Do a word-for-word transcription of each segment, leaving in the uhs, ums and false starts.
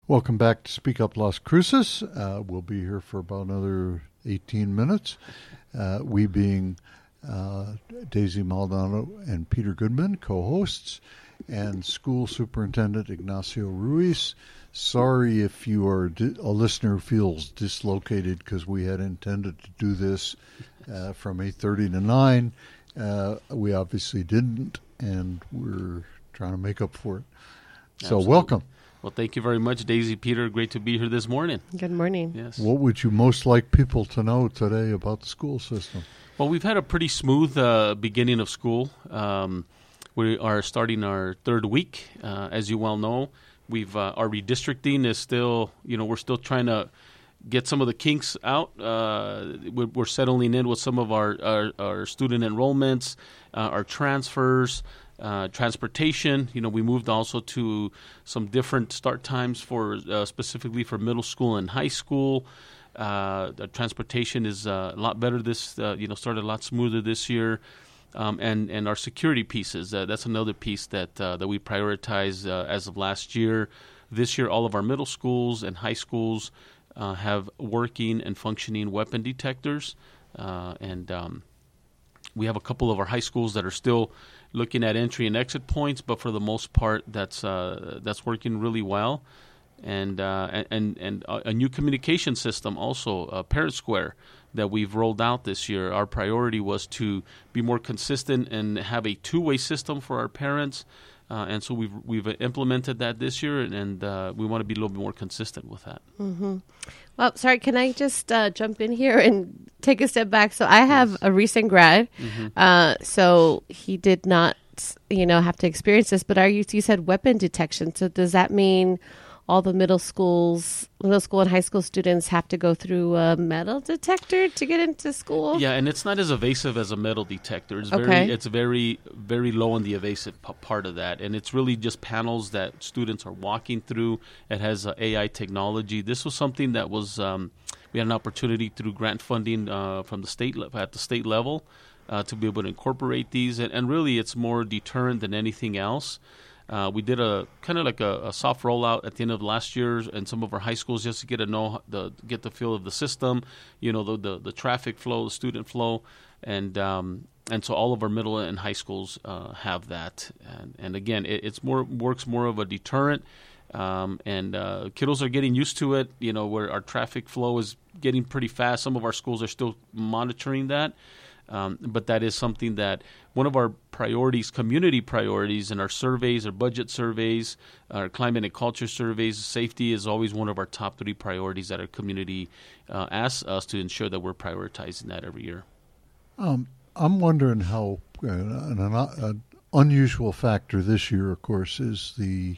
Welcome back to Speak Up Las Cruces. Uh, we'll be here for about another eighteen minutes. Uh, we being uh, Daisy Maldonado and Peter Goodman, co-hosts, and School Superintendent Ignacio Ruiz. Sorry if you are di- a listener who feels dislocated because we had intended to do this uh, from eight thirty to nine. Uh, we obviously didn't, and we're trying to make up for it. So Absolutely. Welcome. Well, thank you very much, Daisy, Peter. Great to be here this morning. Good morning. Yes. What would you most like people to know today about the school system? Well, we've had a pretty smooth uh, beginning of school. Um, we are starting our third week. Uh, as you well know, we've uh, our redistricting is still, you know, we're still trying to get some of the kinks out. Uh, we're, we're settling in with some of our, our, our student enrollments, uh, our transfers, Uh, transportation. You know, we moved also to some different start times for uh, specifically for middle school and high school. Uh, the transportation is uh, a lot better this, uh, you know, started a lot smoother this year. Um, and, and our security pieces, uh, that's another piece that uh, that we prioritize uh, as of last year. This year, all of our middle schools and high schools uh, have working and functioning weapon detectors. Uh, and um, we have a couple of our high schools that are still looking at entry and exit points, but for the most part, that's uh, that's working really well, and uh, and and a new communication system also, uh, Parent Square, that we've rolled out this year. Our priority was to be more consistent and have a two-way system for our parents, uh, and so we've we've implemented that this year, and, and uh, we want to be a little bit more consistent with that. Mm-hmm. Well, sorry, can I just uh, jump in here and take a step back? So I have yes. a recent grad, mm-hmm. uh, so he did not, you know, have to experience this. But are you? You said weapon detection. So does that mean all the middle schools, middle school and high school students have to go through a metal detector to get into school? Yeah, and it's not as evasive as a metal detector. It's okay. very, it's very, very low on the evasive p- part of that, and it's really just panels that students are walking through. It has uh, A I technology. This was something that was um, we had an opportunity through grant funding uh, from the state le- at the state level uh, to be able to incorporate these, and, and really, it's more deterrent than anything else. Uh, we did a kind of like a, a soft rollout at the end of last year in some of our high schools just to get to know the get the feel of the system, you know, the the, the traffic flow, the student flow, and um, and so all of our middle and high schools uh, have that. And, and again, it, it's more works more of a deterrent, um, and uh, kiddos are getting used to it. You know, where our traffic flow is getting pretty fast. Some of our schools are still monitoring that. Um, but that is something that one of our priorities, community priorities in our surveys, our budget surveys, our climate and culture surveys, safety is always one of our top three priorities that our community uh, asks us to ensure that we're prioritizing that every year. Um, I'm wondering how uh, an, an unusual factor this year, of course, is the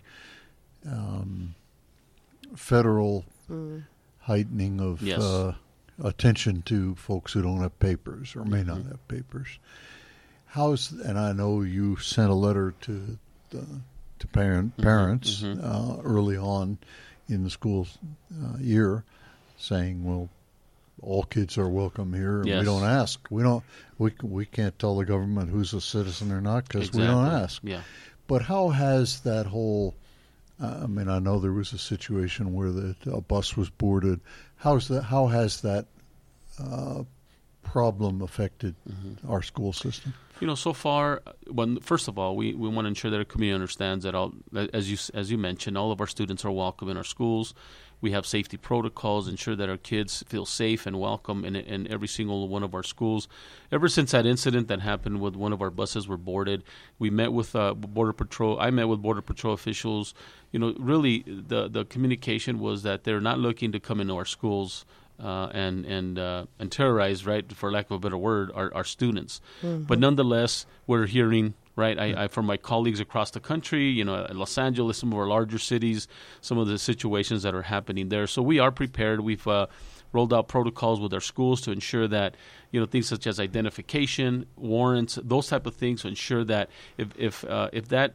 um, federal mm. heightening of yes. uh, attention to folks who don't have papers or may mm-hmm. not have papers. How's and I know you sent a letter to the, to parent parents mm-hmm. uh, early on in the school uh, year, saying, "Well, all kids are welcome here. And yes. we don't ask. We don't. We we can't tell the government who's a citizen or not because exactly. we don't ask." Yeah. But how has that whole Uh, I mean, I know there was a situation where the, a bus was boarded. How's that? How has that uh, problem affected mm-hmm. our school system? You know, so far, when first of all, we, we want to ensure that our community understands that all, as you as you mentioned, all of our students are welcome in our schools. We have safety protocols, ensure that our kids feel safe and welcome in, in every single one of our schools. Ever since that incident that happened with one of our buses were boarded, we met with uh, Border Patrol. I met with Border Patrol officials. You know, really, the the communication was that they're not looking to come into our schools uh, and and uh, and terrorize, right, for lack of a better word, our, our students. Mm-hmm. But nonetheless, we're hearing. Right, I, I, from my colleagues across the country, you know, Los Angeles, some of our larger cities, some of the situations that are happening there. So we are prepared. We've uh, rolled out protocols with our schools to ensure that, you know, things such as identification, warrants, those type of things, to ensure that if if uh, if that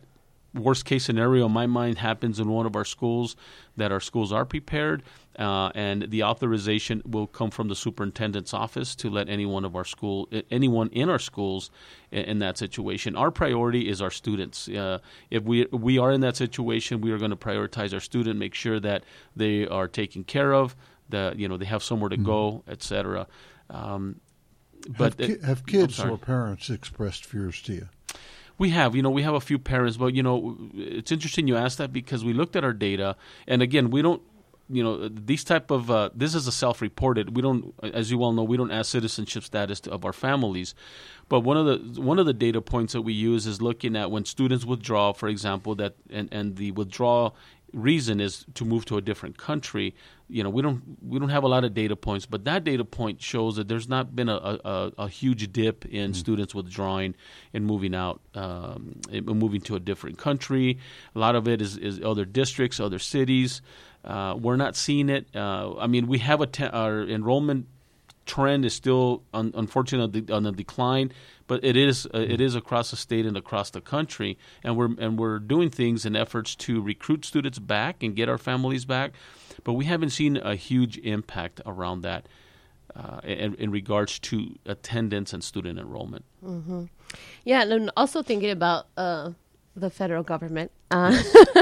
worst case scenario in my mind happens in one of our schools, that our schools are prepared, uh, and the authorization will come from the superintendent's office to let any one of our school, anyone in our schools in, in that situation. Our priority is our students. Uh, if we we are in that situation, we are going to prioritize our student, make sure that they are taken care of, that you know they have somewhere to mm-hmm. go, et cetera. Um, but have, ki- have kids or parents expressed fears to you? We have, you know, we have a few parents, but, you know, it's interesting you asked that because we looked at our data, and again, we don't, you know, these type of, uh, this is a self-reported. We don't, as you well know, we don't ask citizenship status to, of our families. But one of the one of the data points that we use is looking at when students withdraw, for example, that and, and the withdrawal reason is to move to a different country. You know, we don't we don't have a lot of data points, but that data point shows that there's not been a, a, a huge dip in mm-hmm. students withdrawing and moving out, um, and moving to a different country. A lot of it is, is other districts, other cities. Uh, we're not seeing it. Uh, I mean, we have a te- our enrollment trend is still un- unfortunately on the decline, but it is uh, it is across the state and across the country, and we're and we're doing things in efforts to recruit students back and get our families back, but we haven't seen a huge impact around that uh, in, in regards to attendance and student enrollment. Mm-hmm. Yeah, and also thinking about uh, the federal government. Uh,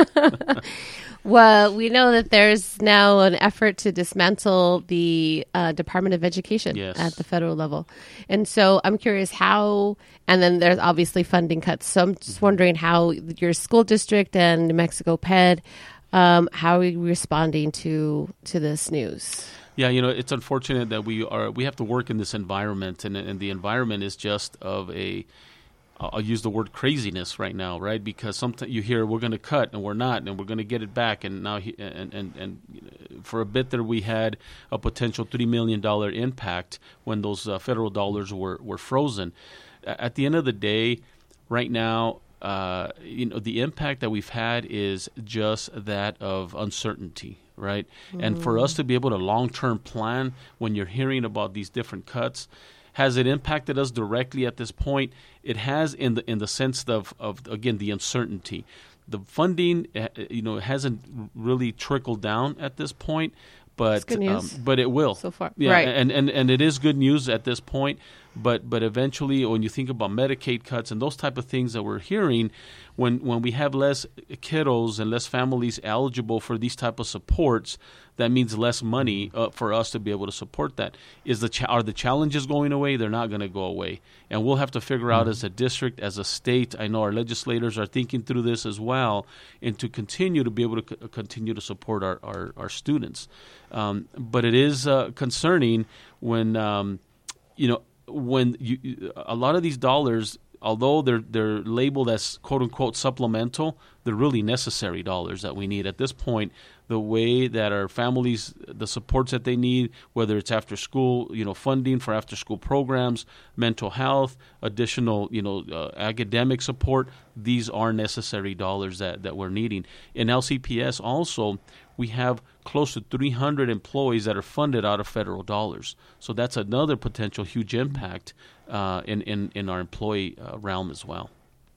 well, we know that there's now an effort to dismantle the uh, Department of Education yes. at the federal level. And so I'm curious how, and then there's obviously funding cuts. So I'm just mm-hmm. wondering how your school district and New Mexico P E D, um, how are you responding to to this news? Yeah, you know, it's unfortunate that we are we have to work in this environment, and, and the environment is just of a I'll use the word craziness right now, right? Because sometimes you hear we're going to cut and we're not, and we're going to get it back. And now, he, and, and and for a bit there, we had a potential three million dollars impact when those uh, federal dollars were, were frozen. At the end of the day, right now, uh, you know, the impact that we've had is just that of uncertainty, right? Mm. And for us to be able to long-term plan when you're hearing about these different cuts, has it impacted us directly at this point? It has, in the in the sense of, of again, the uncertainty. The funding, you know, hasn't really trickled down at this point, but good news. Um, but it will so far. Yeah, right. and, and and it is good news at this point. But but eventually, when you think about Medicaid cuts and those type of things that we're hearing, when when we have less kiddos and less families eligible for these type of supports, that means less money uh, for us to be able to support that. Is the cha- are the challenges going away? They're not going to go away, and we'll have to figure out as a district, as a state. I know our legislators are thinking through this as well, and to continue to be able to c- continue to support our our, our students. Um, but it is uh, concerning when um, you know. When you, a lot of these dollars, although they're they're labeled as quote unquote supplemental, they're really necessary dollars that we need at this point. The way that our families, the supports that they need, whether it's after school, you know, funding for after school programs, mental health, additional, you know, uh, academic support, these are necessary dollars that, that we're needing. In L C P S also, we have close to three hundred employees that are funded out of federal dollars. So that's another potential huge impact uh, in, in, in our employee uh, realm as well.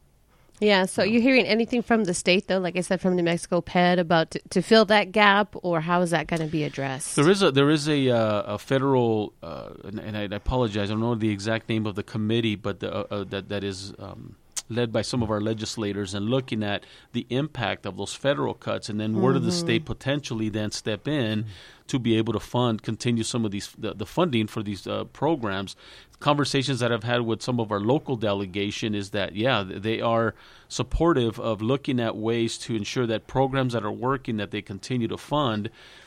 Yeah, so you're hearing anything from the state, though, like I said, from New Mexico P E D about to, to fill that gap, or how is that going to be addressed? There is a there is a, uh, a federal, uh, and, and I, I apologize, I don't know the exact name of the committee, but the, uh, uh, that that is um, led by some of our legislators and looking at the impact of those federal cuts, and then where mm-hmm. does the state potentially then step in mm-hmm. to be able to fund, continue some of these the, the funding for these uh, programs. Conversations that I've had with some of our local delegation is that, yeah, they are supportive of looking at ways to ensure that programs that are working, that they continue to fund.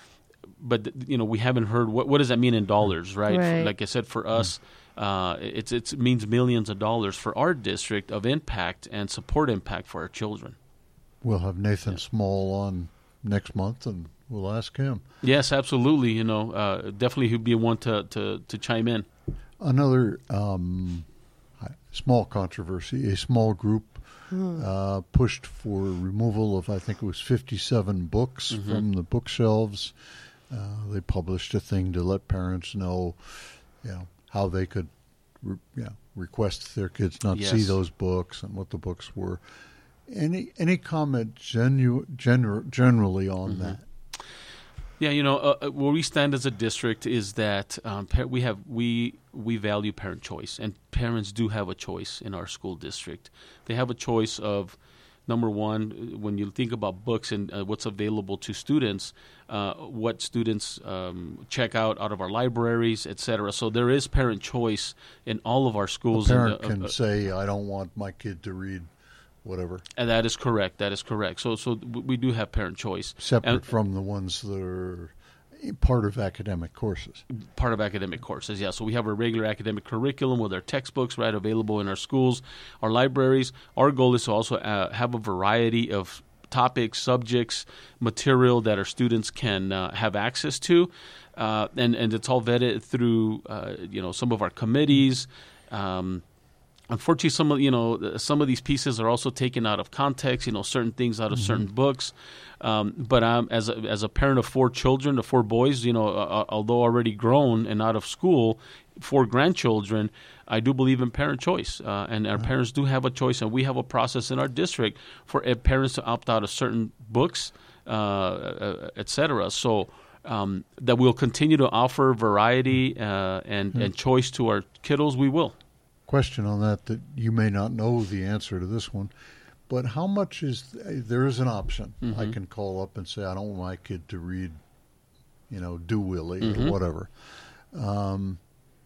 But, you know, we haven't heard, what, what does that mean in dollars, right? right. Like I said, for us, uh, it's, it's, it means millions of dollars for our district of impact and support impact for our children. We'll have Nathan yeah. Small on next month, and we'll ask him. Yes, absolutely. You know, uh, definitely he'd be one to, to, to chime in. Another um, small controversy, a small group hmm. uh, pushed for removal of, I think it was fifty-seven books mm-hmm. from the bookshelves. Uh, they published a thing to let parents know, you know, how they could re- you know, request their kids not yes. see those books and what the books were. Any any comment genu- gener- generally on mm-hmm. that? Yeah, you know, uh, where we stand as a district is that um, pa- we have we we value parent choice, and parents do have a choice in our school district. They have a choice of, number one, when you think about books and uh, what's available to students, uh, what students um, check out out of our libraries, et cetera. So there is parent choice in all of our schools. A parent and, uh, can uh, say, "I don't want my kid to read." Whatever. And that is correct. That is correct. So, so we do have parent choice, separate and, from the ones that are part of academic courses. Part of academic courses, yeah. So we have our regular academic curriculum with our textbooks, right, available in our schools, our libraries. Our goal is to also uh, have a variety of topics, subjects, material that our students can uh, have access to, uh, and and it's all vetted through uh, you know some of our committees. Um, Unfortunately, some of you know some of these pieces are also taken out of context. You know, certain things out of mm-hmm. certain books. Um, but I'm as a, as a parent of four children, of four boys. You know, uh, although already grown and out of school, four grandchildren. I do believe in parent choice, uh, and our mm-hmm. parents do have a choice, and we have a process in our district for uh, parents to opt out of certain books, uh, uh, et cetera. So. Um, that we'll continue to offer variety uh, and, mm-hmm. and choice to our kiddos. We will. Question on that that you may not know the answer to this one, but how much is there is an option? Mm-hmm. I can call up and say I don't want my kid to read, you know, Do Willie mm-hmm. or whatever. Um,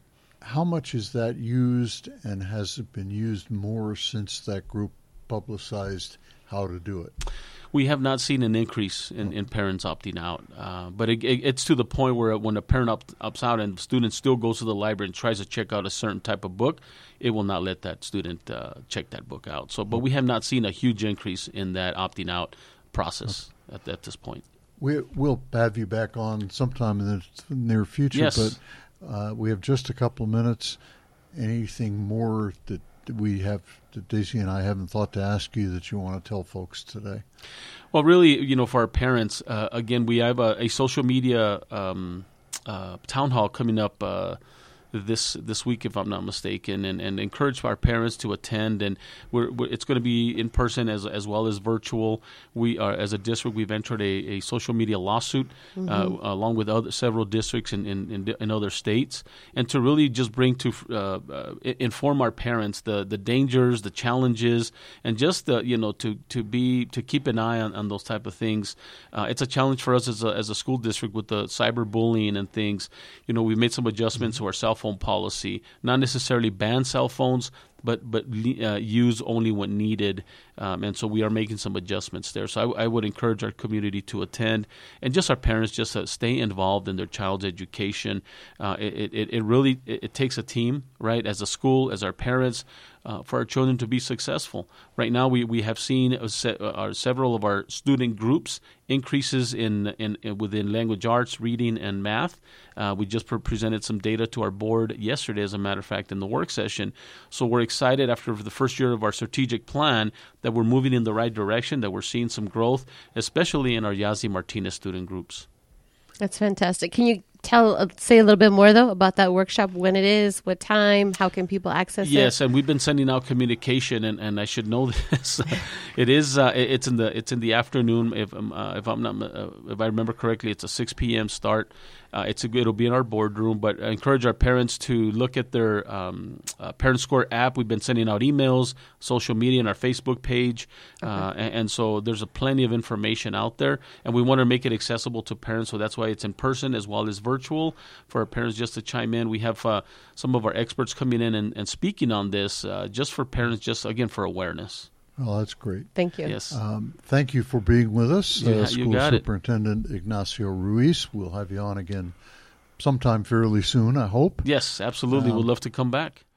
how much is that used, and has it been used more since that group publicized how to do it? We have not seen an increase in, in parents opting out, uh, but it, it, it's to the point where when a parent opt, opts out and the student still goes to the library and tries to check out a certain type of book, it will not let that student uh, check that book out. So, but we have not seen a huge increase in that opting out process at, at this point. We, we'll have you back on sometime in the near future, yes. but uh, we have just a couple of minutes. Anything more that we have, that Daisy and I haven't thought to ask you that you want to tell folks today? Well, really, you know, for our parents, uh, again, we have a, a social media um, uh, town hall coming up uh, this this week, if I'm not mistaken, and, and encourage our parents to attend. And we're, we're, it's going to be in person as as well as virtual. We are, as a district, we've entered a, a social media lawsuit mm-hmm. uh, along with other several districts in, in, in, in other states, and to really just bring to uh, uh, inform our parents the, the dangers, the challenges, and just the you know to to be to keep an eye on, on those type of things. Uh, it's a challenge for us as a as a school district with the cyberbullying and things. You know, we've made some adjustments mm-hmm. to our cell phone policy, not necessarily ban cell phones, but but uh, use only when needed, um, and so we are making some adjustments there. So I, I would encourage our community to attend, and just our parents just to stay involved in their child's education. Uh, it, it it really it, it takes a team, right? As a school, as our parents, uh, for our children to be successful. Right now, we, we have seen uh, se- uh, several of our student groups increases in, in, in within language arts, reading, and math. Uh, we just pre- presented some data to our board yesterday, as a matter of fact, in the work session. So we're excited after the first year of our strategic plan that we're moving in the right direction, that we're seeing some growth, especially in our Yazzie Martinez student groups. That's fantastic. Can you tell, uh, say a little bit more, though, about that workshop, when it is, what time, how can people access yes, it? Yes, and we've been sending out communication, and, and I should know this. it is uh, it's in the it's in the afternoon. If um, uh, if I'm not uh, if I remember correctly, it's a six p.m. start. Uh, it's a, it'll be in our boardroom, but I encourage our parents to look at their um, uh, Parent Square app. We've been sending out emails, social media, and our Facebook page, okay. uh, and, and so there's a plenty of information out there, and we want to make it accessible to parents. So that's why it's in person as well as virtual for our parents just to chime in. We have uh, some of our experts coming in and, and speaking on this, uh, just for parents, just again for awareness. Oh, that's great. Thank you. Yes. Um, thank you for being with us, yeah, uh, School you Superintendent it. Ignacio Ruiz. We'll have you on again sometime fairly soon, I hope. Yes, absolutely. Um, We'd love to come back.